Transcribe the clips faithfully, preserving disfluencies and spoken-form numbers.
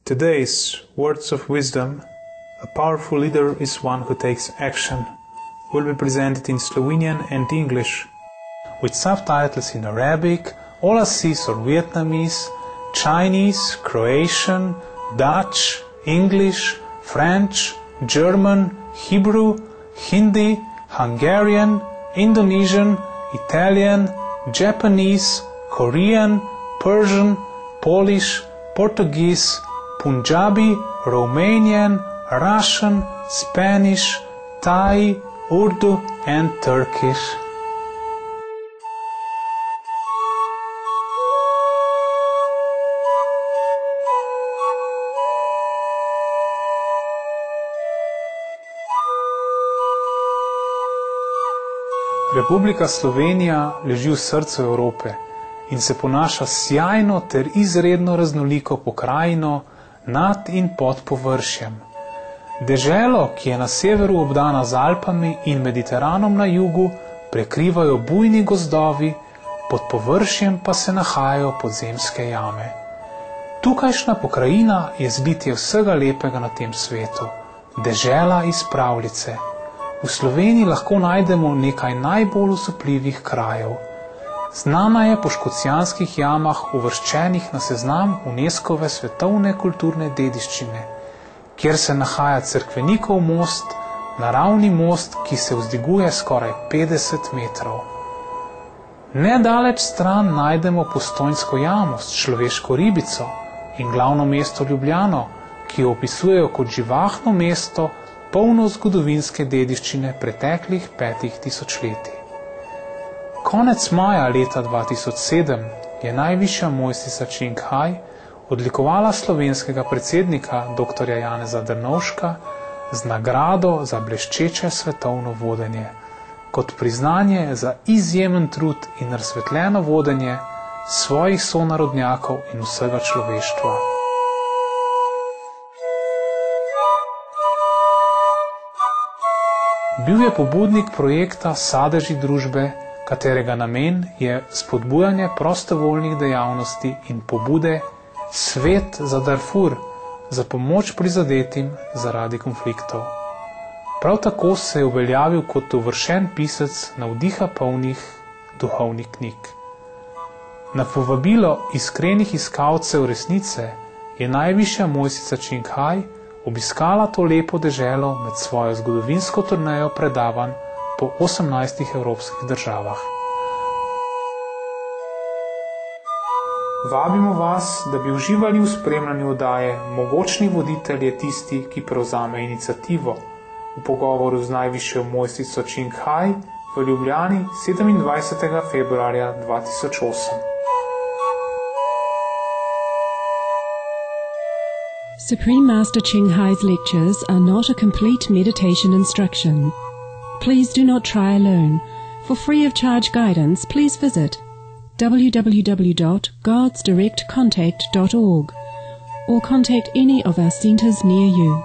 Today's Words of Wisdom, a powerful leader is one who takes action, will be presented in Slovenian and English, with subtitles in Arabic, Aulacese or Vietnamese, Chinese, Croatian, Dutch, English, French, German, Hebrew, Hindi, Hungarian, Indonesian, Italian, Japanese, Korean, Persian, Polish, Portuguese, Punjabi, Romanian, Russian, Spanish, Thai, Urdu and Turkish. Republika Slovenija leži v srcu Evrope in se ponaša sjajno ter izredno raznoliko pokrajino nad in pod površjem. Deželo, ki je na severu obdana z Alpami in Mediteranom na jugu, prekrivajo bujni gozdovi, pod površjem pa se nahajajo podzemske jame. Tukajšnja pokrajina je zlitje vsega lepega na tem svetu, dežela iz pravljice. V Sloveniji lahko najdemo nekaj najbolj osupljivih krajev. Znana je po Škocjanskih jamah, uvrščenih na seznam UNESCOve svetovne kulturne dediščine, kjer se nahaja Cerkvenikov most, naravni most, ki se vzdiguje skoraj petdeset metrov. Nedaleč stran najdemo Postojnsko jamo s človeško ribico in glavno mesto Ljubljano, ki jo opisujejo kot živahno mesto, polno zgodovinske dediščine preteklih petih tisočletij. Konec maja leta dva tisoč sedem je najvišja mojstrica Čing-Hai odlikovala slovenskega predsednika doktorja Janeza Drnovška z nagrado za bleščeče svetovno vodenje, kot priznanje za izjemen trud in razsvetljeno vodenje svojih sonarodnjakov in vsega človeštva. Bil je pobudnik projekta Sadeži družbe, katerega namen je spodbujanje prostovoljnih dejavnosti in pobude Svet za Darfur za pomoč prizadetim zaradi konfliktov. Prav tako se je uveljavil kot uvršen pisec navdiha polnih duhovnih knjig. Na povabilo iskrenih iskalcev resnice je najvišja mojstrica Čing-Hai obiskala to lepo deželo med svojo zgodovinsko turnejo predavanj po osemnajstih evropskih državah. Vabimo vas, da bi uživali v spremljanju oddaje Mogočni voditelj je tisti, ki prevzame iniciativo, v pogovoru z najvišjo mojstrico Čing-Hai v Ljubljani sedemindvajsetega februarja dva tisoč osem. Supreme Master Ching-Hai's lectures are not a complete meditation instruction. Please do not try alone. For free of charge guidance, please visit w w w dot gods direct contact dot org or contact any of our centers near you.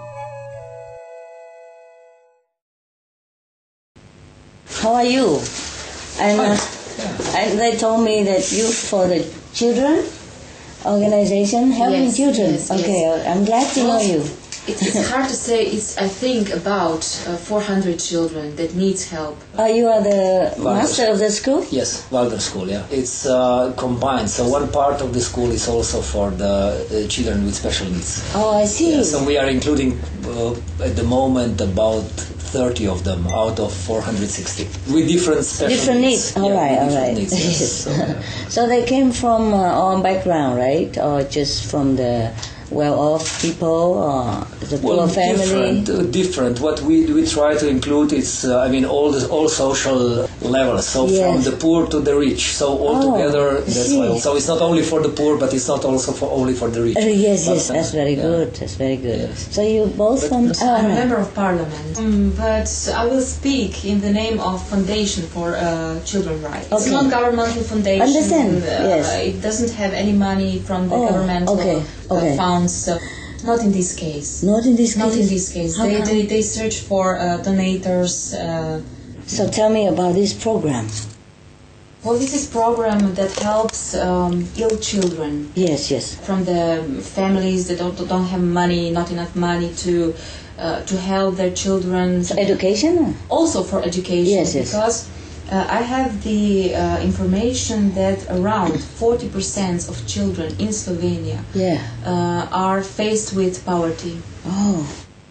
How are you? And, uh, and they told me that Youth for the Children organization helping yes, children. Yes, okay, yes. I'm glad to know you. It, it's hard to say. It's I think about uh, four hundred children that needs help. Uh, you are the Waldorf. master of the school? Yes, Waldorf school. Yeah, it's uh, combined. So one part of the school is also for the uh, children with special needs. Oh, I see. Yeah, so we are including uh, at the moment about thirty of them out of four hundred sixty with different special different needs. needs. All yeah, right, all different right. Needs, yes. so, yeah. So they came from uh, all background, right? Or just from the well-off people, or the poor well, family? Different, uh, different. What we we try to include is, uh, I mean, all the, all social levels. So Yes. from the poor to the rich. So all Oh, together, I that's see. why. So it's not only for the poor, but it's not also for only for the rich. Uh, yes, But, yes, uh, that's very yeah. good. That's very good. Yes. So you both from? But- Oh, I'm a no. member of parliament, mm, but I will speak in the name of Foundation for uh, Children's Rights. It's Okay. not governmental foundation. Understand, uh, yes. It doesn't have any money from the Oh, governmental okay, okay. Uh, funds. So not in this case. Not in this Not case? in this case. How They, come? they they search for uh, donators. Uh, So tell me about this program. Well, this is program that helps um, ill children Yes, yes. from the families that don't, don't have money, not enough money to uh, to help their children. So education? Also for education, Yes, yes. because uh, I have the uh, information that around forty percent of children in Slovenia Yeah. uh, are faced with poverty. Oh,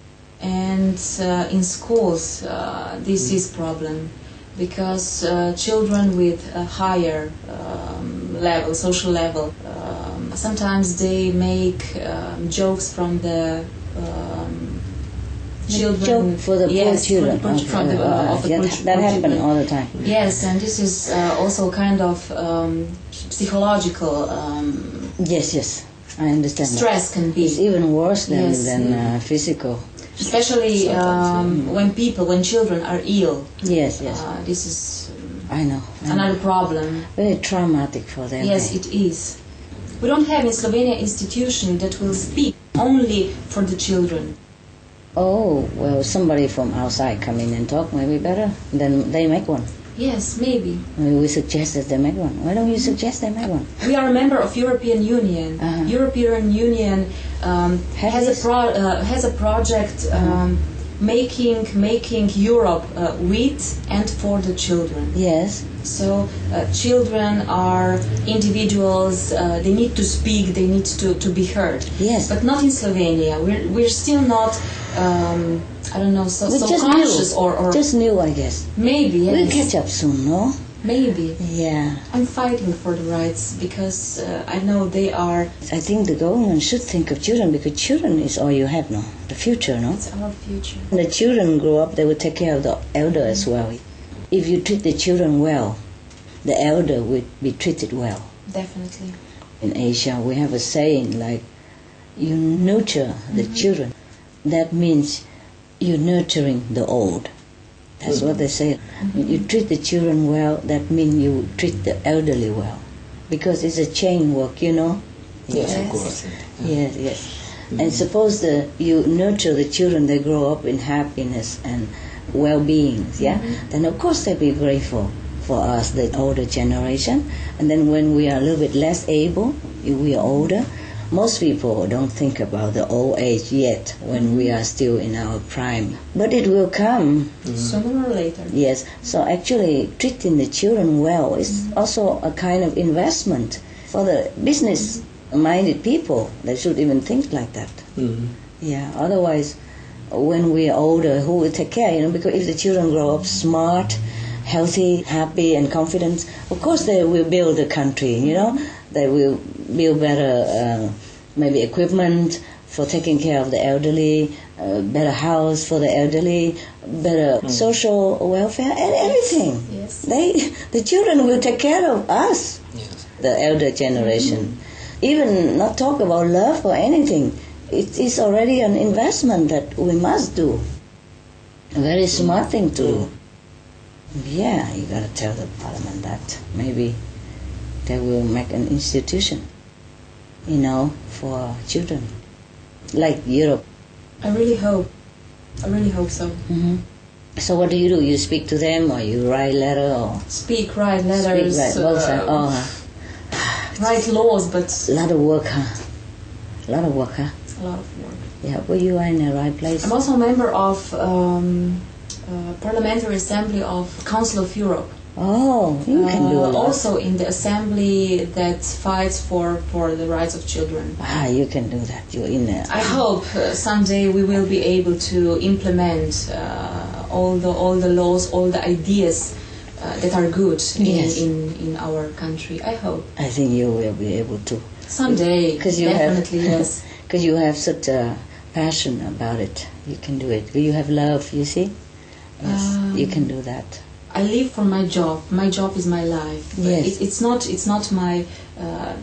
And uh, in schools, uh, this is problem because uh, children with a higher um, level, social level, um, sometimes they make um, jokes from the um, children. joke for the yes, poor children. For the, poor- from the, Okay. uh, of the Yeah, poor, that poor happens children. all the time. Yes, and this is uh, also kind of um, psychological um, Yes, yes. I understand. that. stress can be. It's even worse than, Yes. than uh, physical. Especially um, when people, when children are ill. Yes, yes. Uh, this is um, I know. I know. another problem. Very traumatic for them. Yes, eh? it is. We don't have in Slovenia institution that will speak only for the children. Oh, well, somebody from outside come in and talk, maybe better. Then they make one. Yes, maybe. Maybe we suggest that they make one. Why don't you suggest they make one? We are a member of European Union. Uh-huh. European Union um, Have has this? a pro- uh, has a project um, making making Europe uh, with and for the children. Yes. So uh, children are individuals. Uh, they need to speak. They need to, to be heard. Yes. But not in Slovenia. We're we're still not. Um, I don't know. So, We're so just conscious new. or, or Just new, I guess. maybe. We'll Yes. catch up soon, no? Maybe. Yeah. I'm fighting for the rights because uh, I know they are. I think the government should think of children because children is all you have, no? The future, no? It's our future. When the children grow up, they will take care of the elder as well. If you treat the children well, the elder will be treated well. Definitely. In Asia, we have a saying like, you nurture the Mm-hmm. children. That means you're nurturing the old. That's what they say. When you treat the children well, that means you treat the elderly well. Because it's a chain work, you know? Yes, Yes. of course. Yes, yes. And suppose the, you nurture the children, they grow up in happiness and well-being, yeah? Then of course they'll be grateful for us, the older generation. And then when we are a little bit less able, we are older, most people don't think about the old age yet when we are still in our prime. But it will come. Sooner or later. Yes, so actually treating the children well is also a kind of investment for the business-minded people. They should even think like that. Mhm. Yeah, otherwise, when we are older, who will take care, you know, because if the children grow up smart, healthy, happy and confident, of course they will build the country, you know. They will build better, uh, maybe equipment for taking care of the elderly, uh, better house for the elderly, better social welfare and everything. Yes. They, the children will take care of us, Yes. the elder generation. Even not talk about love or anything. It is already an investment that we must do. A very smart thing to do. Yeah, you gotta tell the parliament that maybe they will make an institution, you know, for children, like Europe. I really hope. I really hope so. hmm So what do you do? You speak to them, or you write letter, or Speak, write letters, speak, write both sides? uh, Oh, write laws, but a lot of work, huh? A lot of work, huh? a lot of work. Yeah, well, you are in the right place. I'm also a member of um, uh, Parliamentary Assembly of Council of Europe. Oh, you can do a Uh, lot. also in the assembly that fights for, for the rights of children. Ah, you can do that. You're in there. I hope uh, someday we will be able to implement uh, all the all the laws, all the ideas uh, that are good in, Yes. in, in our country. I hope I think you will be able to. someday. 'Cause you have- definitely yes. Because you have such a passion about it. You can do it. You have love, you see? Yes, you can do that. I live for my job. My job is my life. Yes. It, it's not. It's not my um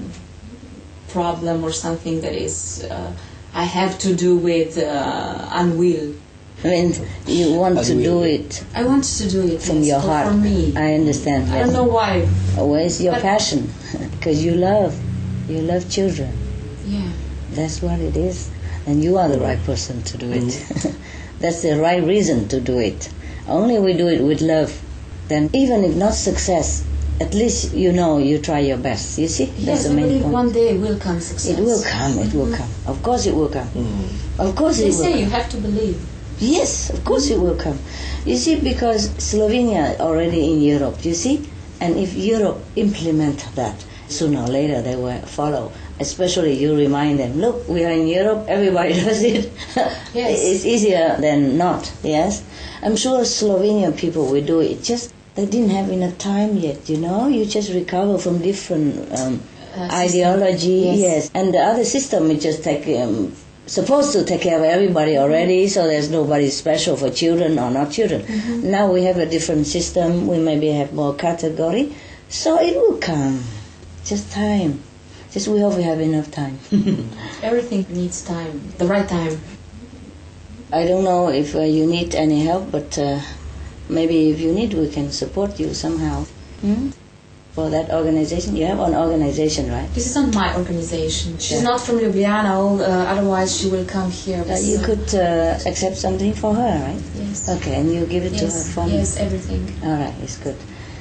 problem or something that is. Uh, I have to do with uh, unwill. I mean, you want As to we- do it I want to do it from yes, your for, heart. For me, I understand. I Yes. don't know why. Where's your But- passion? Because you love. You love children. Yeah. That's what it is. And you are the right person to do it. That's the right reason to do it. Only we do it with love. Then even if not success, at least you know you try your best. You see, Yes, that's the I main believe point. one day will come success. It will come. It will come. Of course, it will come. Of course, They it will say come. you have to believe. Yes, of course it will come. You see, because Slovenia already in Europe, you see, and if Europe implement that, sooner or later they will follow. Especially you remind them, look, we are in Europe, everybody does it. Yes. It's easier than not, yes. I'm sure Slovenian people will do it, just they didn't have enough time yet, you know. You just recover from different um, Uh, ideology, system. yes. And the other system is just take um, supposed to take care of everybody already, so there's nobody special for children or not children. Mm-hmm. Now we have a different system, we maybe have more category, so it will come. Just time. Just we hope we have enough time. Everything needs time, the right time. I don't know if uh, you need any help, but uh, maybe if you need, we can support you somehow. Hmm? For that organization, you have an organization, right? This is not my organization. She's Yeah. not from Ljubljana, uh, otherwise she will come here. Uh, you could uh, accept something for her, right? Yes. Okay, and you give it to her Yes, for me. yes, everything. All right, it's good.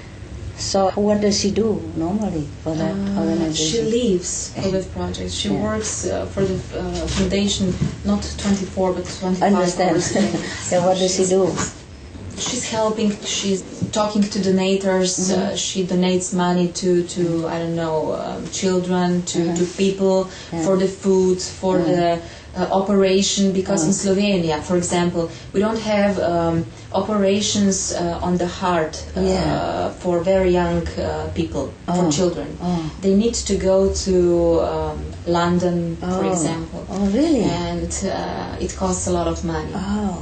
So what does she do normally for that Uh, she organization? leaves for the project. She Yeah. works uh, for the uh, foundation, not twenty-four but twenty-five Understand. hours a day. Yeah, what does she do? She's helping. She's talking to donators. Mm-hmm. Uh, she donates money to, to I don't know, um, children, to, to people Yeah. for the food, for Yeah. the uh, operation. Because Oh. in Slovenia, for example, we don't have um, operations uh, on the heart uh, Yeah. for very young uh, people, for Oh. children. Oh. They need to go to um, London, for Oh. example, Oh, really? and uh, it costs a lot of money. Oh.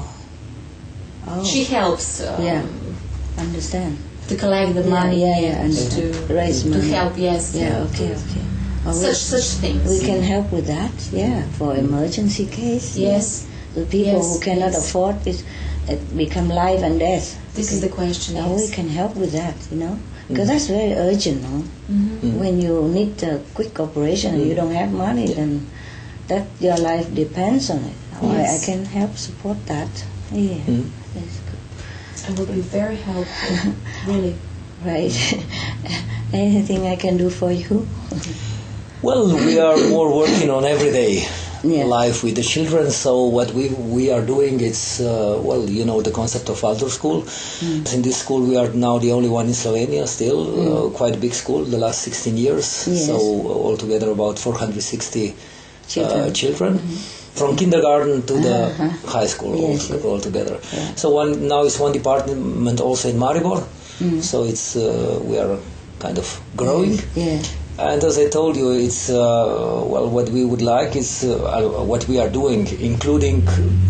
Oh. She helps. Um, Yeah. Understand. to collect the Yeah, money yeah, yeah, and and to raise to money. help. Yes. Yeah, okay, okay. Oh, we- Such such things. We can help with that, yeah, for emergency case. Yes. The people Yes, who cannot yes. afford it, it become life and death. This is the question. Now we Yes. can help with that, you know, because that's very urgent, no? Mhm. When you need a quick operation and you don't have money, then that your life depends on it. Oh, I, I Yes. can help support that. Yeah, Mm. that's good. I will be very helpful. Really. Right. Anything I can do for you? Well, we are more working on everyday Yeah. life with the children. So what we we are doing is uh, well, you know, the concept of Waldorf school. In this school, we are now the only one in Slovenia. Still, uh, quite a big school. The last sixteen years. Yes. So uh, altogether about four hundred sixty Children. uh, children. From kindergarten to the Uh-huh. high school Yes, all, yes. altogether. Yeah. So one now is one department also in Maribor. So it's uh, we are kind of growing. Yeah. And as I told you, it's uh, well, what we would like is uh, what we are doing, including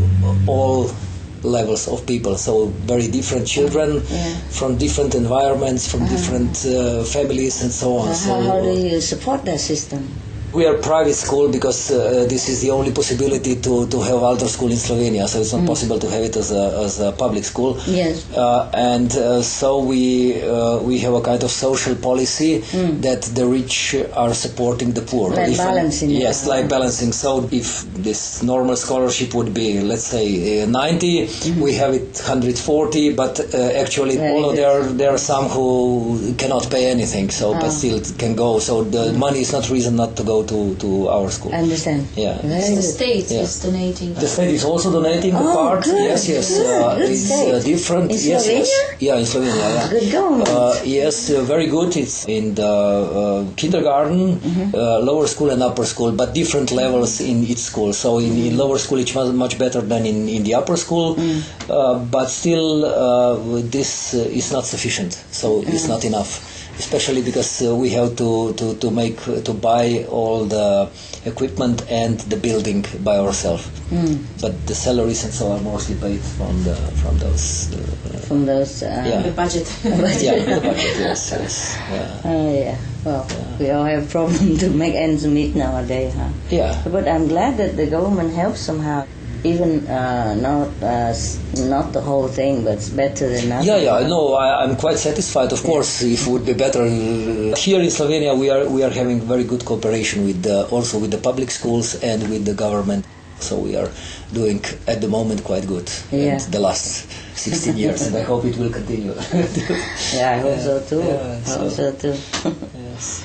all levels of people. So very different children Yeah. from different environments, from different uh, families, and so on. Uh, so how, how do you support that system? we are private school because uh, this is the only possibility to, to have Waldorf school in Slovenia. So it's not possible to have it as a, as a public school. Yes. Uh, and uh, so we uh, we have a kind of social policy that the rich are supporting the poor. Like If- balancing it. Yes, like balancing. So if this normal scholarship would be, let's say, uh, ninety, we have it one hundred forty, but uh, actually Very although good. there are, there are some who cannot pay anything, so but Oh. still it can go. So the money is not reason not to go to, to our school. I understand. Yeah. Very The good. state Yeah. is donating. The state is also donating a Oh, part. good, Yes, yes. good, Uh, good it's state. uh, different. In yes, yes. Slovenia? Yeah, in Slovenia. Yeah. Good government. Uh, yes, uh, very good. It's in the uh, kindergarten, Mm-hmm. uh, lower school, and upper school, but different levels in each school. So in, in lower school, it's much, much better than in, in the upper school, Mm. uh, but still, uh, this uh, is not sufficient. So it's Mm. not enough. Especially because uh, we have to, to, to make to buy all the equipment and the building by ourselves. Mm. But the salaries and so are mostly paid from the from those. Uh, From those. Uh, Yeah. The budget. yeah, the budget, yes, yes, yeah. Oh, yeah. Well, we all have problem to make ends meet nowadays, huh? Yeah. But I'm glad that the government helps somehow. Even uh, not uh, s- not the whole thing, but it's better than nothing. Yeah, yeah, no, I, I'm quite satisfied. Of course, if it would be better uh, here in Slovenia, we are we are having very good cooperation with the, also with the public schools and with the government. So we are doing at the moment quite good. Yeah. And the last sixteen years, and I hope it will continue. Yeah, I hope so too. Yeah, I hope so- so too. Yes.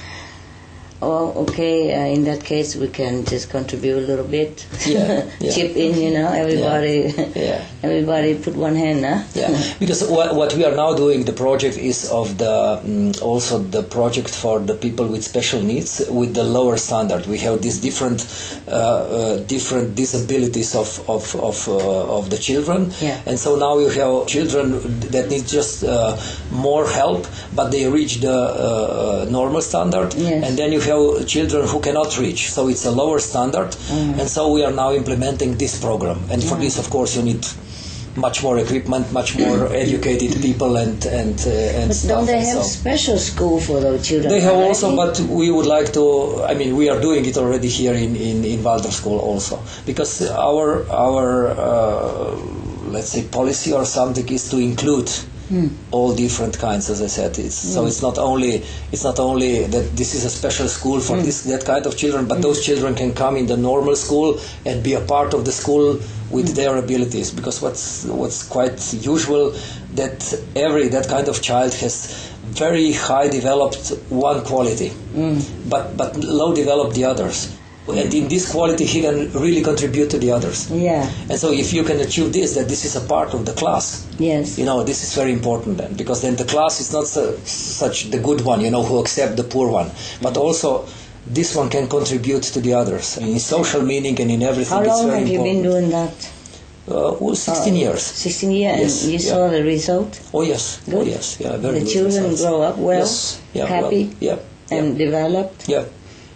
Oh, okay. Uh, in that case, we can just contribute a little bit. Yeah, yeah. Chip in, you know. Everybody, Yeah. everybody put one hand, huh? Yeah, because what, what we are now doing, the project is of the um, also the project for the people with special needs with the lower standard. We have these different uh, uh, different disabilities of of of, uh, of the children, Yeah. and so now you have children that need just uh, more help, but they reach the uh, normal standard, Yes. and then you have children who cannot reach. So it's a lower standard, Mm. and so we are now implementing this program. And for this, of course, you need much more equipment, much more educated people, and and uh, and But stuff. don't they and have so. special school for those children? They have already? also, but we would like to. I mean, we are doing it already here in in in Waldorf School also, because our our uh, let's say policy or something is to include. Hmm. All different kinds, as I said. It's, So it's not only it's not only that this is a special school for this that kind of children, but those children can come in the normal school and be a part of the school with their abilities. Because what's what's quite usual that every that kind of child has very high developed one quality, but but low developed the others. And in this quality, he can really contribute to the others. Yeah. And so, if you can achieve this, that this is a part of the class. Yes. You know, this is very important then, because then the class is not so, such the good one, you know, who accept the poor one, but also this one can contribute to the others in social meaning and in everything. How It's long very have you been important. doing that? Uh, well, sixteen Uh, years. Sixteen years, Yes, and you yeah. saw the result. Oh yes, oh Good. yes, yeah, very The good children results. grow up well, yes, yeah, happy, well, yeah, and yeah, developed. yeah,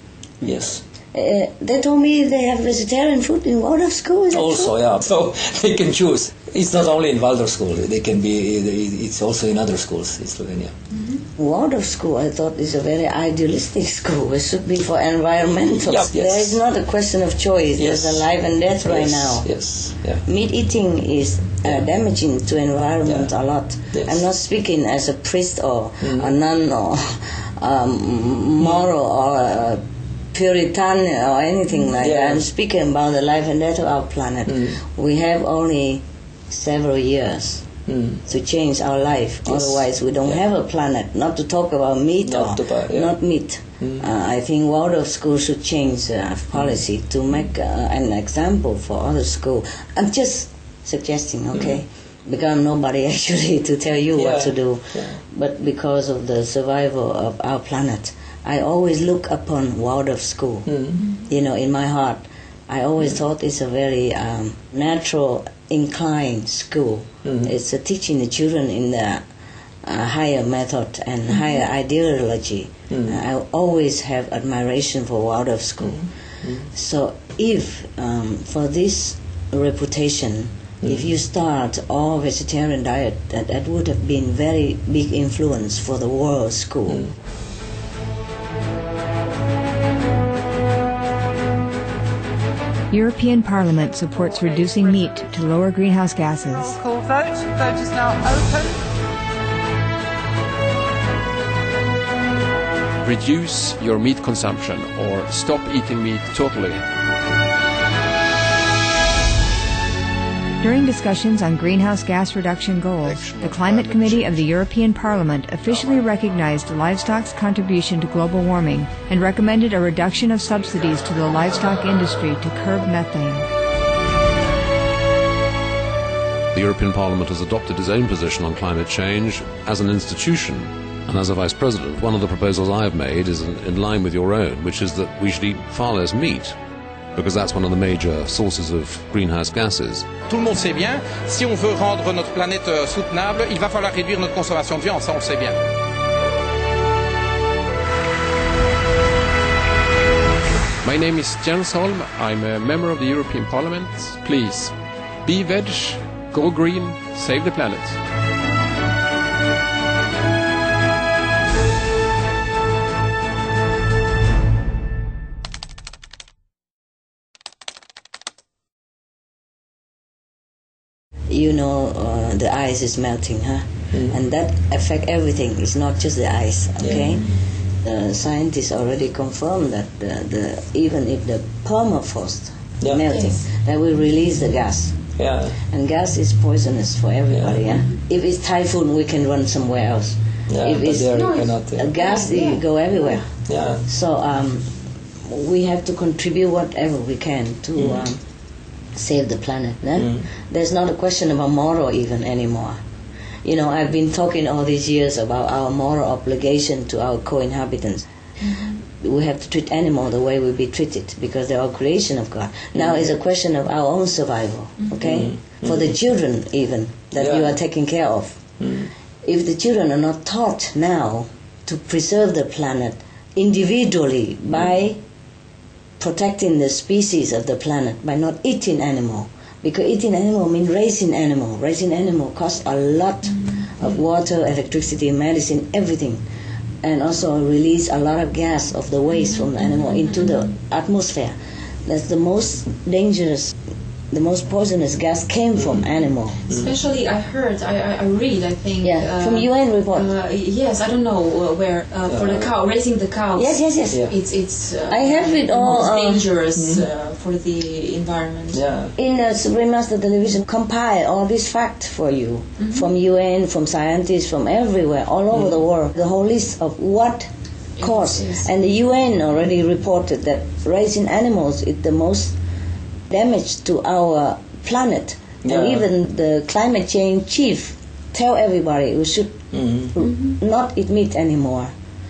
yes. Uh, they told me they have vegetarian food in Waldorf School. Is that Also, true? yeah, so they can choose. It's not only in Waldorf School; they can be. It's also in other schools in Slovenia. Waldorf School, I thought, is a very idealistic school. It should be for environmental. Yeah, yes. There is not a question of choice. Yes. There's a life and death right Yes, now. Yes, yeah. Meat eating is uh, damaging to environment Yeah. a lot. Yes. I'm not speaking as a priest or a nun or um, moral or a Puritan or anything like Yeah. that. I'm speaking about the life and death of our planet. We have only several years Mm. to change our life. Yes. Otherwise, we don't Yeah. have a planet. Not to talk about meat Not or to buy, yeah. not meat. Uh, I think Waldorf School should change uh, policy to make uh, an example for other school. I'm just suggesting, okay, because I'm nobody actually to tell you what Yeah. to do. Yeah. But because of the survival of our planet, I always look upon Waldorf School. You know, in my heart, I always thought it's a very um, natural, inclined school. It's uh, teaching the children in the uh, higher method and higher ideology. Uh, I always have admiration for Waldorf School. So if um, for this reputation, if you start all vegetarian diet, that, that would have been very big influence for the world school. European Parliament supports reducing meat to lower greenhouse gases. Call vote. Vote is now open. Reduce your meat consumption or stop eating meat totally. During discussions on greenhouse gas reduction goals, the Climate Committee of the European Parliament officially recognized livestock's contribution to global warming and recommended a reduction of subsidies to the livestock industry to curb methane. The European Parliament has adopted its own position on climate change as an institution. And as a Vice President, one of the proposals I have made is in, in line with your own, which is that we should eat far less meat, because that's one of the major sources of greenhouse gases. Tout le monde sait bien, si on veut rendre notre planète euh, soutenable, il va falloir réduire notre consommation de viande, ça on le sait bien. My name is Jens Holm. I'm a member of the European Parliament. Please, be veg, go green, save the planet. You know, uh, the ice is melting, huh? And that affect everything. It's not just the ice, okay? The scientists already confirmed that the, the even if the permafrost yeah. melting, yes. that will release the gas. Yeah. And gas is poisonous for everybody. Yeah. yeah? If it's typhoon, we can run somewhere else. Yeah, if but it's there you cannot. Yeah. gas, yeah. you go everywhere. Yeah. So um, we have to contribute whatever we can to mm. um, save the planet. Eh? Mm. There's not a question about moral even anymore. You know, I've been talking all these years about our moral obligation to our co-inhabitants. Mm-hmm. We have to treat animals the way we be treated because they are creation of God. Now mm-hmm. it's a question of our own survival, okay? Mm-hmm. For the children even, that yeah. you are taking care of. Mm-hmm. If the children are not taught now to preserve the planet individually mm-hmm. by protecting the species of the planet, by not eating animal, because eating animal means raising animal. Raising animal costs a lot mm-hmm. of water, electricity, medicine, everything. And also release a lot of gas of the waste from the animal into the atmosphere. That's the most dangerous, the most poisonous gas came from animal. Especially, I heard, I, I read, I think. Yeah, uh, from U N report. Uh, yes, I don't know uh, where uh, for the cow, raising the cows. Yes, yes, yes. Yeah. It's it's. Uh, I have it all. Most um, dangerous mm-hmm. uh, for the environment. Yeah. In the Supreme Master Television, compile all these facts for you mm-hmm. from U N, from scientists, from everywhere, all over mm-hmm. the world. The whole list of what cause, yes, yes. And the U N already reported that raising animals is the most damage to our planet. Yeah. And even the climate change chief tell everybody we should mm-hmm. not eat meat anymore.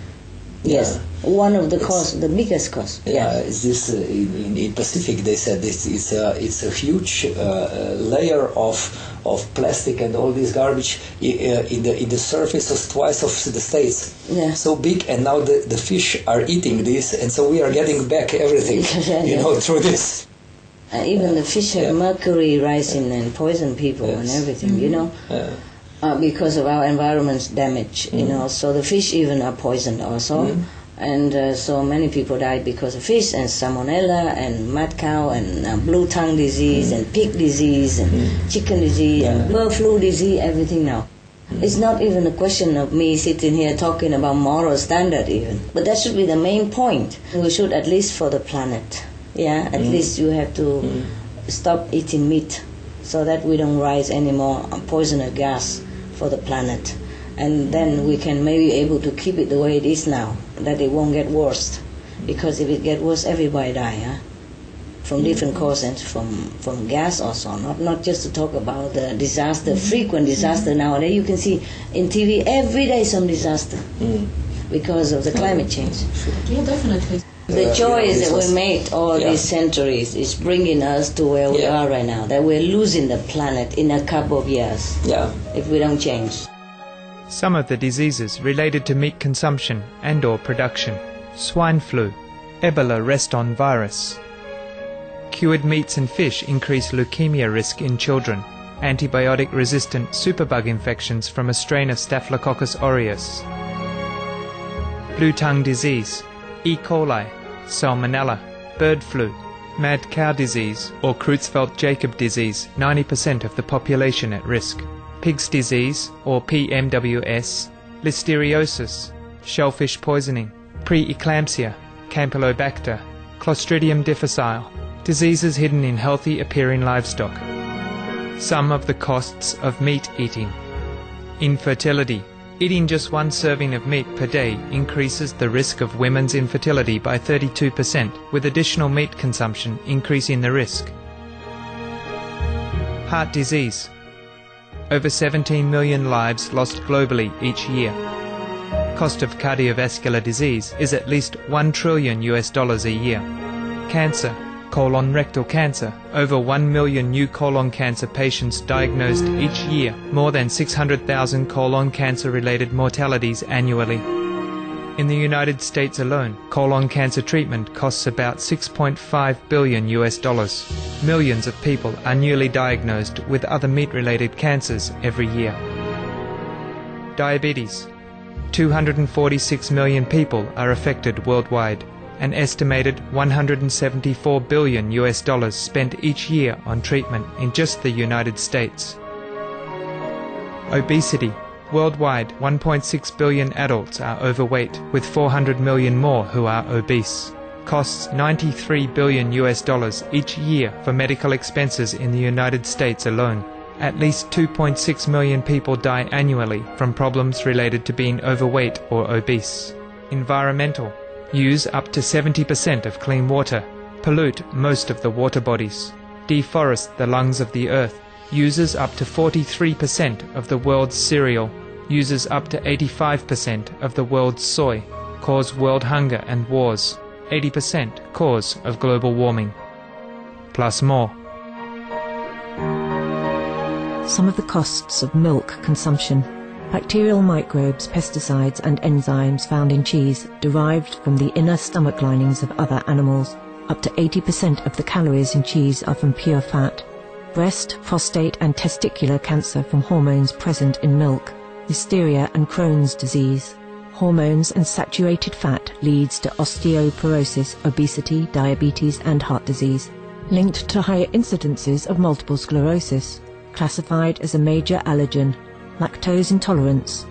Yes, yeah. One of the cause, the biggest cause. Yeah, yeah. Is this uh, in, in Pacific? They said this it's a it's a huge uh, layer of of plastic and all this garbage in the in the surface of twice of the states. Yeah. So big, and now the, the fish are eating this, and so we are getting back everything, yeah, you know, through this. Uh, even the fish have yeah. mercury rising yeah. and poison people yes. and everything, mm-hmm. you know, yeah. uh, because of our environment's damage, mm-hmm. you know. So the fish even are poisoned also, mm-hmm. and uh, so many people died because of fish and salmonella and mad cow and uh, blue tongue disease mm-hmm. and pig disease and mm-hmm. chicken disease yeah. and bird flu disease, everything now. Mm-hmm. It's not even a question of me sitting here talking about moral standard even, but that should be the main point. We should, at least for the planet. Yeah, at mm. least you have to mm. stop eating meat so that we don't rise any more poisonous gas for the planet. And then we can maybe able to keep it the way it is now, that it won't get worse. Because if it gets worse, everybody die, huh? From different causes, from, from gas also, not not just to talk about the disaster, mm. frequent disaster nowadays. You can see in T V every day some disaster mm. because of the climate change. Yeah, definitely. The choice that we made all yeah. these centuries is bringing us to where we yeah. are right now, that we're losing the planet in a couple of years yeah. if we don't change. Some of the diseases related to meat consumption and or production: swine flu, Ebola reston virus. Cured meats and fish increase leukemia risk in children. Antibiotic-resistant superbug infections from a strain of Staphylococcus aureus. Blue tongue disease, E. coli, salmonella, bird flu, mad cow disease or Creutzfeldt-Jakob disease, ninety percent of the population at risk. Pig's disease or P M W S, listeriosis, shellfish poisoning, preeclampsia, Campylobacter, Clostridium difficile, diseases hidden in healthy appearing livestock. Some of the costs of meat eating. Infertility. Eating just one serving of meat per day increases the risk of women's infertility by thirty-two percent, with additional meat consumption increasing the risk. Heart disease. Over seventeen million lives lost globally each year. Cost of cardiovascular disease is at least one trillion U S dollars a year. Cancer. Colon rectal cancer. Over one million new colon cancer patients diagnosed each year, more than six hundred thousand colon cancer-related mortalities annually. In the United States alone, colon cancer treatment costs about six point five billion U S dollars. Millions of people are newly diagnosed with other meat-related cancers every year. Diabetes. two hundred forty-six million people are affected worldwide. An estimated one hundred seventy-four billion U S dollars spent each year on treatment in just the United States. Obesity. Worldwide, one point six billion adults are overweight, with four hundred million more who are obese. costs ninety-three billion U S dollars each year for medical expenses in the United States alone. At least two point six million people die annually from problems related to being overweight or obese. Environmental. Use up to seventy percent of clean water. Pollute most of the water bodies. Deforest the lungs of the earth. Uses up to forty-three percent of the world's cereal. Uses up to eighty-five percent of the world's soy. Cause world hunger and wars. eighty percent cause of global warming. Plus more. Some of the costs of milk consumption. Bacterial microbes, pesticides and enzymes found in cheese derived from the inner stomach linings of other animals. Up to eighty percent of the calories in cheese are from pure fat. Breast, prostate and testicular cancer from hormones present in milk. Listeria and Crohn's disease. Hormones and saturated fat leads to osteoporosis, obesity, diabetes and heart disease. Linked to higher incidences of multiple sclerosis. Classified as a major allergen. Lactose intolerance.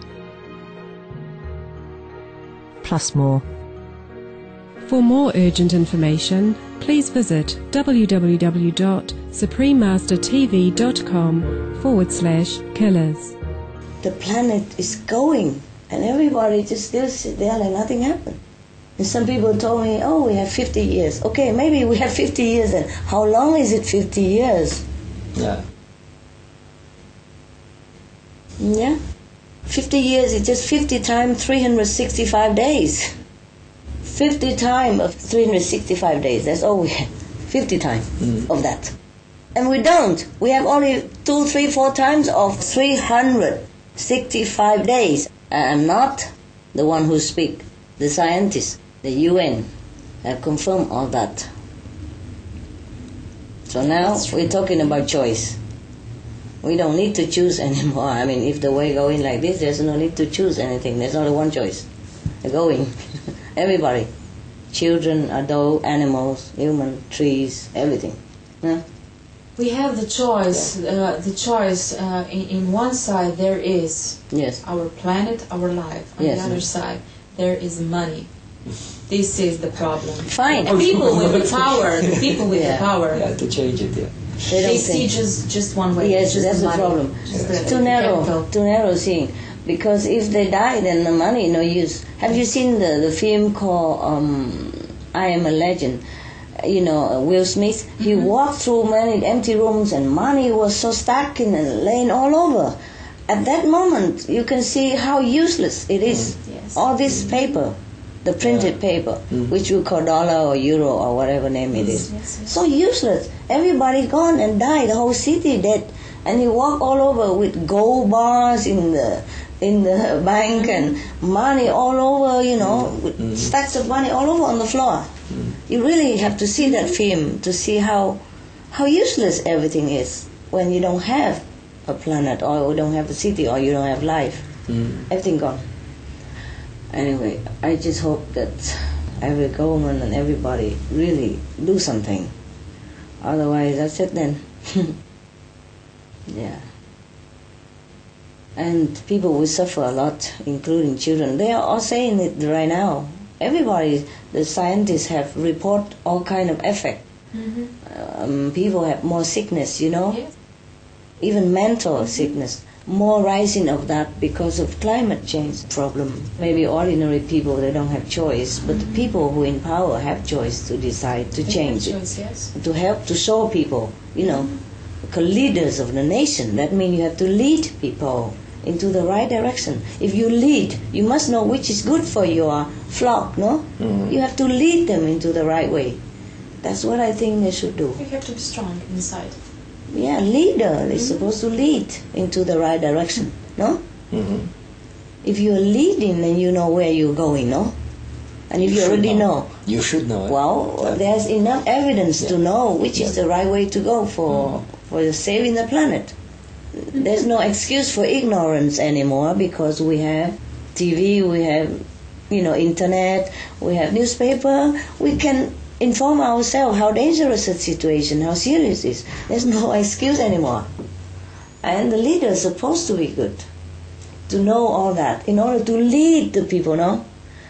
Plus more. For more urgent information, please visit www.suprememastertv.com forward slash killers. The planet is going, and everybody just still sit there like nothing happened. And some people told me, oh, we have fifty years. Okay, maybe we have fifty years, and how long is it fifty years? Yeah. Yeah. fifty years is just fifty times three hundred sixty-five days. fifty times of three hundred sixty-five days, that's all we have. fifty times mm. of that. And we don't. We have only two, three, four times of three hundred sixty-five days. I'm not the one who speak. The scientists, the U N, have confirmed all that. So now we're talking about choice. We don't need to choose anymore. I mean, if the way going like this, there's no need to choose anything. There's only one choice. They're going. Everybody. Children, adult, animals, human, trees, everything. Yeah? We have the choice. Uh, the choice. Uh, in, in one side there is yes. our planet, our life. On yes. the other side there is money. This is the problem. Fine. The people with the power. The people with yeah. the power. Yeah, to change it. Yeah. They, they see just just one way. Yes, just that's the, the problem. Yeah. Too narrow. Too narrow seeing. Because if they die, then the money no use. Have you seen the, the film called um, I Am a Legend? You know, Will Smith, he mm-hmm. walked through many empty rooms and money was so stacked and laying all over. At that moment, you can see how useless it is. Mm. Yes. All this paper, the printed yeah. paper, mm. which we call dollar or euro or whatever name it is. Yes, yes. So useless. Everybody gone and died, the whole city dead. And he walked all over with gold bars in the in the bank and money all over, you know, with mm. stacks of money all over on the floor. Mm. You really have to see that film to see how how useless everything is when you don't have a planet or you don't have a city or you don't have life. Mm. Everything gone. Anyway, I just hope that every government and everybody really do something. Otherwise, that's it then. Yeah. And people will suffer a lot, including children. They are all saying it right now. Everybody, the scientists have report all kind of effect. Mm-hmm. Um, people have more sickness, you know, yes. Even mental mm-hmm. sickness. More rising of that because of climate change problem. Maybe ordinary people, they don't have choice, but mm-hmm. the people who in power have choice to decide to they change it, choice, yes. to help to show people, you know, mm-hmm. leaders of the nation. That means you have to lead people into the right direction. If you lead, you must know which is good for your flock, no? Mm-hmm. You have to lead them into the right way. That's what I think they should do. You have to be strong inside. Yeah, leader is mm-hmm. supposed to lead into the right direction, no? Mm-hmm. If you're leading, then you know where you're going, no? And if you, you already know. know. You should know it. Well, yeah. there's enough evidence yeah. to know which yeah. is the right way to go for, mm-hmm. for saving the planet. Mm-hmm. There's no excuse for ignorance anymore because we have T V, we have, you know, internet, we have newspaper. We can inform ourselves how dangerous the situation, how serious it is. There's no excuse anymore. And the leader is supposed to be good, to know all that, in order to lead the people, no?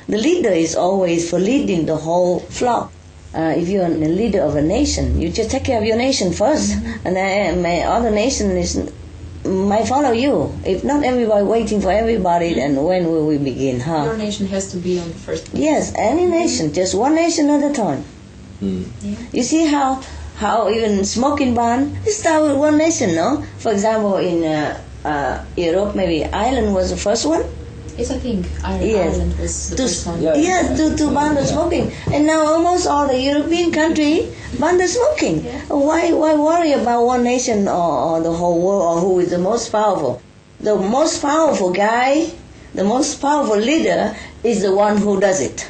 The leader is always for leading the whole flock. Uh, if you're a leader of a nation, you just take care of your nation first, mm-hmm. and then my other nation is might follow you. If not everybody waiting for everybody, then when will we begin, huh? Your nation has to be on the first place. Yes, any nation, just one nation at a time. Mm. Yeah. You see how how even smoking ban, it started with one nation, no? For example, in uh, uh, Europe, maybe Ireland was the first one. Yes, I think Ireland, yes. Ireland was the to, first one. Yeah, yeah to, to ban the smoking. And now almost all the European countries ban the smoking. Yeah. Why why worry about one nation or, or the whole world or who is the most powerful? The most powerful guy, the most powerful leader is the one who does it.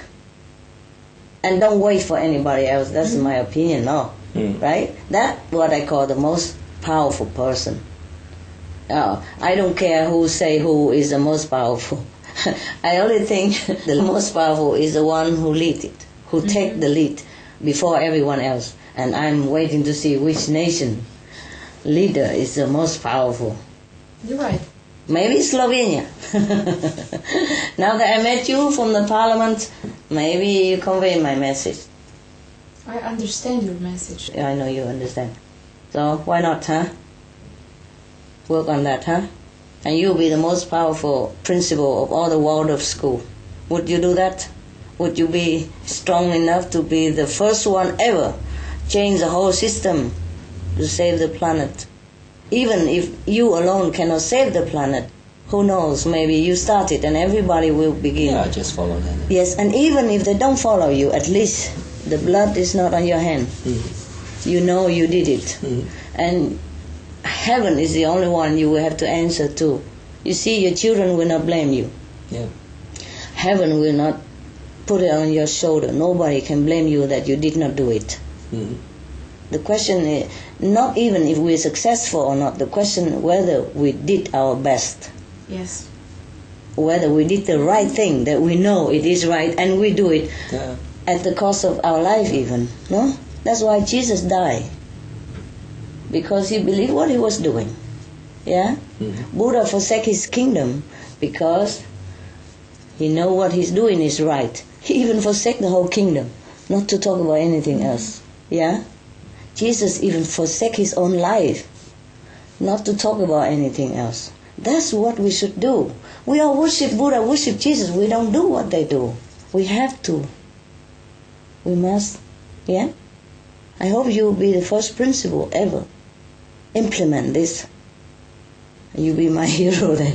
And don't wait for anybody else. That's mm-hmm. my opinion, no. Mm. Right? That's what I call the most powerful person. Oh, I don't care who say who is the most powerful. I only think the most powerful is the one who lead it, who mm-hmm. take the lead before everyone else. And I'm waiting to see which nation leader is the most powerful. You're right. Maybe Slovenia. Now that I met you from the parliament, maybe you convey my message. I understand your message. I know you understand. So why not, huh? Work on that, huh? And you'll be the most powerful principal of all the world of school. Would you do that? Would you be strong enough to be the first one ever change the whole system to save the planet? Even if you alone cannot save the planet, who knows, maybe you start it and everybody will begin. Yeah, just follow that. Yes, and even if they don't follow you, at least the blood is not on your hand. Mm-hmm. You know you did it. Mm-hmm. And heaven is the only one you will have to answer to. You see, your children will not blame you. Yeah. Heaven will not put it on your shoulder. Nobody can blame you that you did not do it. Mm-hmm. The question is not even if we're successful or not. The question whether we did our best. Yes. Whether we did the right thing, that we know it is right and we do it yeah. at the cost of our life even. No? That's why Jesus died. Because he believed what he was doing. Yeah? Mm-hmm. Buddha forsake his kingdom because he know what he's doing is right. He even forsake the whole kingdom, not to talk about anything mm-hmm. else. Yeah? Jesus even forsake his own life, not to talk about anything else. That's what we should do. We all worship Buddha, worship Jesus. We don't do what they do. We have to. We must. Yeah? I hope you will be the first principal ever. Implement this. You be my hero then.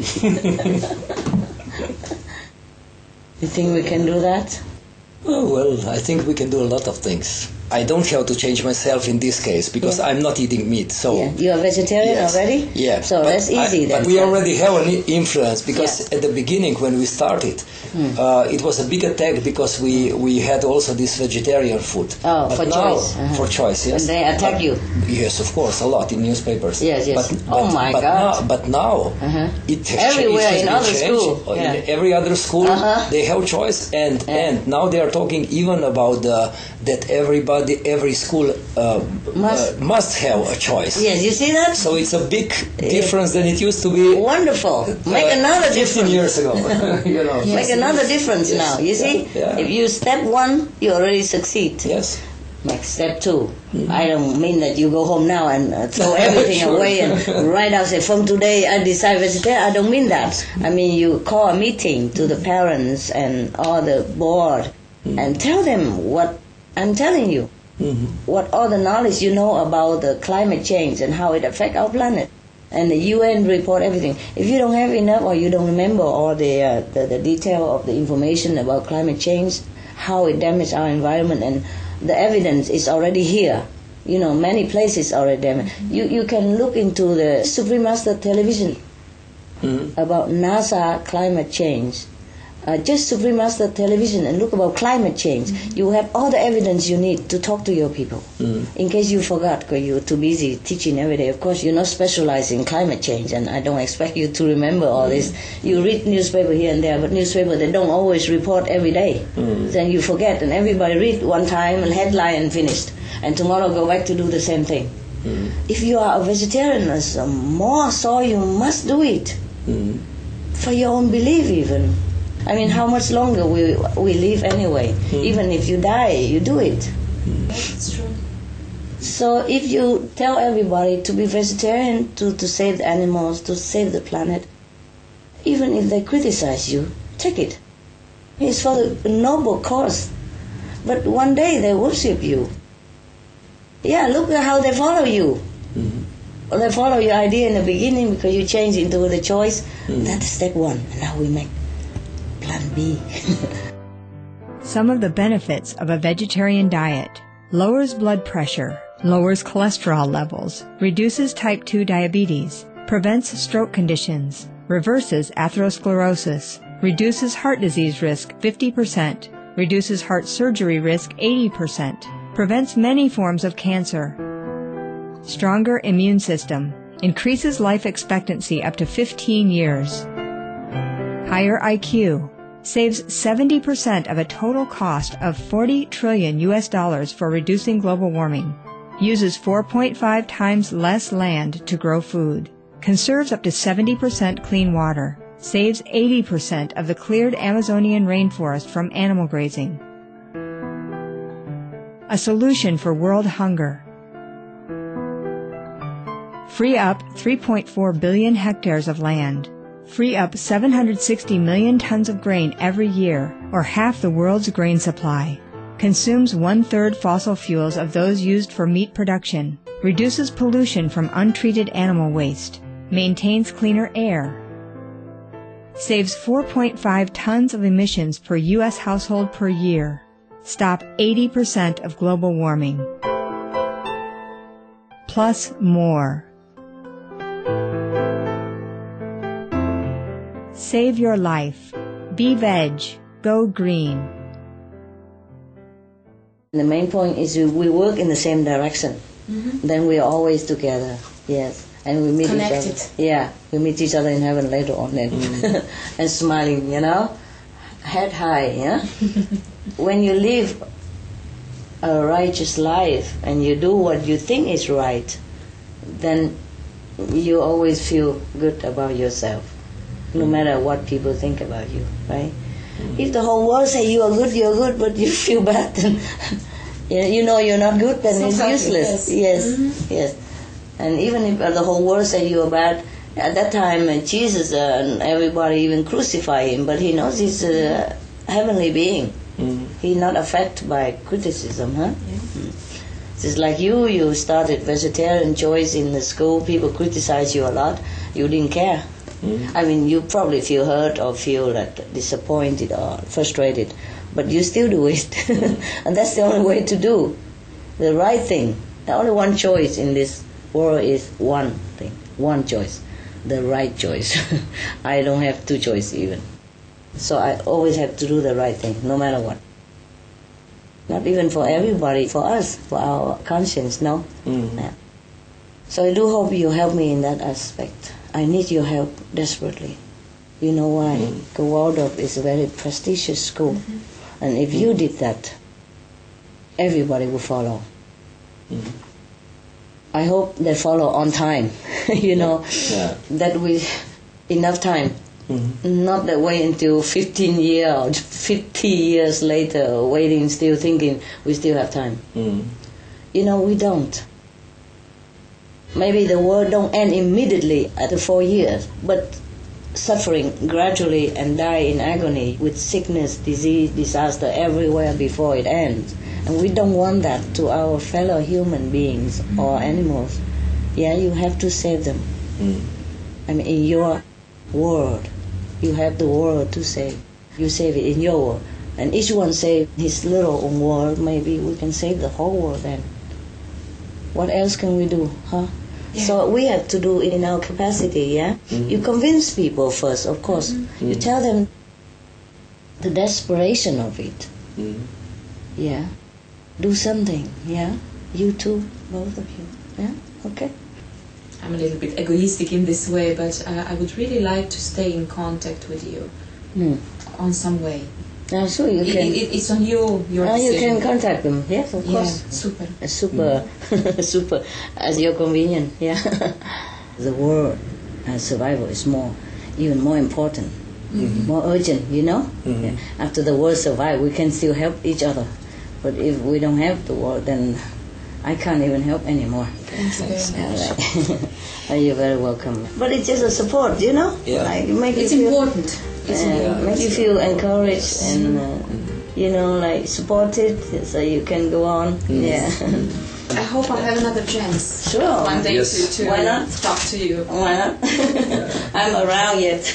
You think we can do that? Oh, well, I think we can do a lot of things. I don't have to change myself in this case because yeah. I'm not eating meat. So yeah. You are vegetarian yes. already? Yeah. So but that's easy I, then. But we already have an influence because yeah. at the beginning when we started, mm. uh, it was a big attack because we, we had also this vegetarian food. Oh, but for now, choice. Uh-huh. For choice, yes. And they attack but, you? Yes, of course, a lot in newspapers. Yes, yes. But, oh but, my but God. Now, but now uh-huh. it has everywhere changed. in other school. Yeah. In every other school, uh-huh. they have choice, and yeah. and now they are talking even about uh, that everybody, every school uh, must. Uh, must have a choice. Yes, you see that? So it's a big difference than it used to be. Wonderful. Make uh, another fifteen difference. years ago. you know. Yes. Make another difference yes. now. You see? Yeah. Yeah. If you step one, you already succeed. Yes. Make step two. Mm-hmm. I don't mean that you go home now and uh, throw everything sure. away and write out, say, from today I decide vegetarian. I don't mean that. I mean, you call a meeting to the parents and all the board mm-hmm. and tell them what I'm telling you. Mm-hmm. What all the knowledge you know about the climate change and how it affects our planet. And the U N report, everything. If you don't have enough or you don't remember all the, uh, the, the detail of the information about climate change, how it damages our environment, and the evidence is already here. You know, many places already damaged. You, you can look into the Supreme Master Television mm-hmm. about NASA climate change. Uh, just Supreme Master Television and look about climate change. Mm-hmm. You have all the evidence you need to talk to your people. Mm-hmm. In case you forgot because you're too busy teaching every day. Of course, you're not specialized in climate change, and I don't expect you to remember all mm-hmm. this. You read newspaper here and there, but newspaper, they don't always report every day. Mm-hmm. Then you forget, and everybody read one time and headline and finished. And tomorrow go back to do the same thing. Mm-hmm. If you are a vegetarian, more so you must do it. Mm-hmm. For your own belief even. I mean, how much longer we we live anyway? Mm. Even if you die, you do it. Mm. That's true. So if you tell everybody to be vegetarian, to, to save the animals, to save the planet, even if they criticize you, take it. It's for the noble cause. But one day they worship you. Yeah, look at how they follow you. Mm-hmm. Well, they follow your idea in the beginning because you change into the choice. Mm-hmm. That's step one. And now we make plan B. Some of the benefits of a vegetarian diet: lowers blood pressure, lowers cholesterol levels, reduces type two diabetes, prevents stroke conditions, reverses atherosclerosis, reduces heart disease risk fifty percent, reduces heart surgery risk eighty percent, prevents many forms of cancer. Stronger immune system, increases life expectancy up to fifteen years. Higher I Q, saves seventy percent of a total cost of forty trillion U S dollars for reducing global warming. Uses four point five times less land to grow food. Conserves up to seventy percent clean water. Saves eighty percent of the cleared Amazonian rainforest from animal grazing. A solution for world hunger. Free up three point four billion hectares of land. Free up seven hundred sixty million tons of grain every year, or half the world's grain supply. Consumes one-third fossil fuels of those used for meat production. Reduces pollution from untreated animal waste. Maintains cleaner air. Saves four point five tons of emissions per U S household per year. Stop eighty percent of global warming. Plus more. Save your life. Be veg. Go green. The main point is we work in the same direction. Mm-hmm. Then we're always together. Yes. And we meet Connected. each other. Yeah, we meet each other in heaven later on then. Mm. And smiling, you know, head high, yeah. When you live a righteous life and you do what you think is right, then you always feel good about yourself, no matter what people think about you, right? Mm. If the whole world say you are good, you are good, but you feel bad, then you know you're not good, then it's, it's useless. Yes, yes. Mm-hmm. Yes. And even if the whole world say you are bad, at that time uh, Jesus uh, and everybody even crucify him, but he knows he's a heavenly being. Mm. He's not affected by criticism, huh? Yeah. Mm. It's like you, you started vegetarian choice in the school, people criticize you a lot, you didn't care. Mm. I mean, you probably feel hurt or feel like disappointed or frustrated, but you still do it. Mm. And that's the only way to do the right thing. The only one choice in this world is one thing, one choice, the right choice. I don't have two choices even. So I always have to do the right thing, no matter what. Not even for everybody, for us, for our conscience, no? Mm-hmm. Yeah. So I do hope you help me in that aspect. I need your help desperately. You know why? Mm-hmm. Waldorf is a very prestigious school. Mm-hmm. And if mm-hmm. you did that, everybody will follow. Mm-hmm. I hope they follow on time, you know, yeah. that we, enough time. Mm-hmm. Not that wait until fifteen years or fifty years later, waiting, still thinking we still have time. Mm-hmm. You know, we don't. Maybe the world don't end immediately at the four years, but suffering gradually and die in agony with sickness, disease, disaster everywhere before it ends. And we don't want that to our fellow human beings mm-hmm. or animals. Yeah, you have to save them. Mm-hmm. I mean, in your world, you have the world to save. You save it in your world. And each one save his little own world, maybe we can save the whole world then. What else can we do, huh? Yeah. So we have to do it in our capacity, yeah? Mm-hmm. You convince people first, of course. Mm-hmm. You tell them the desperation of it. Mm-hmm. Yeah. Do something, yeah? You too, both of you, yeah? Okay. I'm a little bit egoistic in this way, but uh, I would really like to stay in contact with you mm. on some way. Uh, sure, you can. It, it, it's on you, your uh, decision. You can contact them, yes, of yeah, course. Super. Uh, super, mm. super, as your convenience, yeah. The world and survival is more, even more important mm-hmm. more urgent, you know. Mm-hmm. Yeah. After the war survive, we can still help each other. But if we don't have the war, then I can't even help anymore. Thank you very much. Right. You're very welcome. But it's just a support, you know. Yeah. Like, make it's you feel, important. It's uh, important. Make you feel encouraged Yes. and, uh, you know, like supported, so you can go on. Mm. Yeah. I hope I have another chance. Sure. One day yes. to, to Why not? talk to you. Why not? I'm around yet.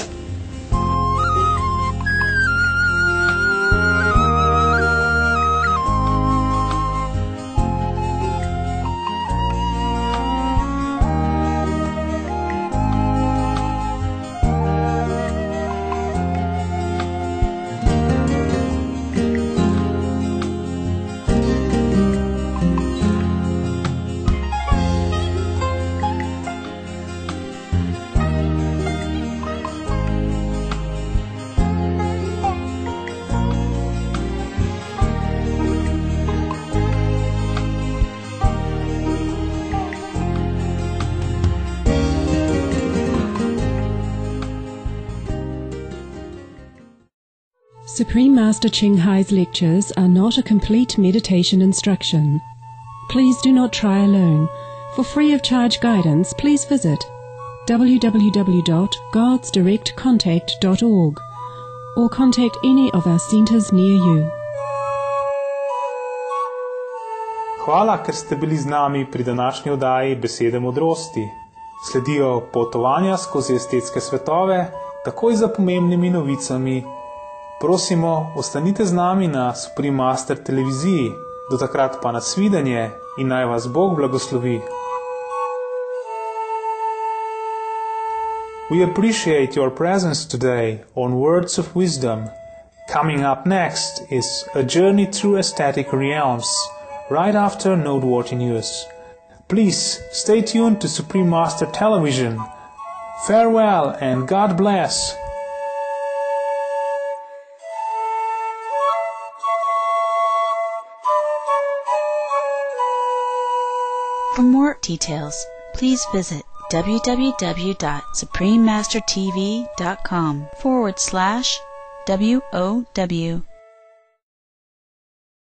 Supreme Master Ching Hai's lectures are not a complete meditation instruction. Please do not try alone. For free of charge guidance, please visit w w w dot gods direct contact dot org or contact any of our centers near you. Hvala, ker ste bili z nami pri današnji oddaji Besede modrosti. Sledijo potovanja skozi estetske svetove, takoj za pomembnimi novicami. Prosimo, ostanite z nami na Supreme Master televiziji. Do takrat pa nasvidenje in naj vas Bog blagoslovi. We appreciate your presence today on Words of Wisdom. Coming up next is a journey through aesthetic realms, right after noteworthy news. Please stay tuned to Supreme Master Television. Farewell and God bless. For more details, please visit w w w dot supreme master t v dot com forward slash W O W.